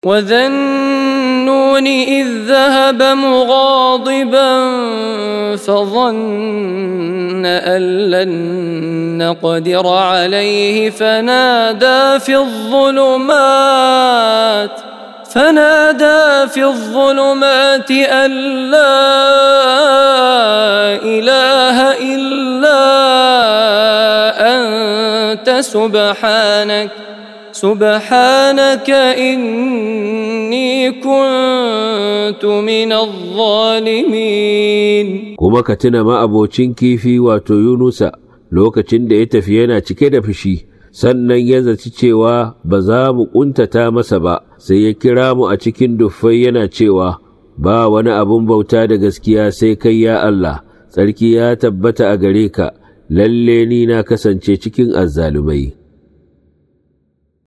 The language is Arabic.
وذا النون إذ ذهب مغاضبا فظن أن لن نقدر عليه فنادى في الظلمات أن لا إله إلا أنت سبحانك إني كنت من الظالمين. kuma ka tuna ma'abocin kifi wato Yunusa lokacin da ya tafi yana cike da fushi, sannan ya zaci cewa ba za mu ƙuntata masa ba, sai ya kira mu a cikin duffai yana cewa, ba wani abun bauta da gaskiya sai kai ya Allah, tsarki ya tabbata a gare ka, lalle ni na kasance cikin azzalumai.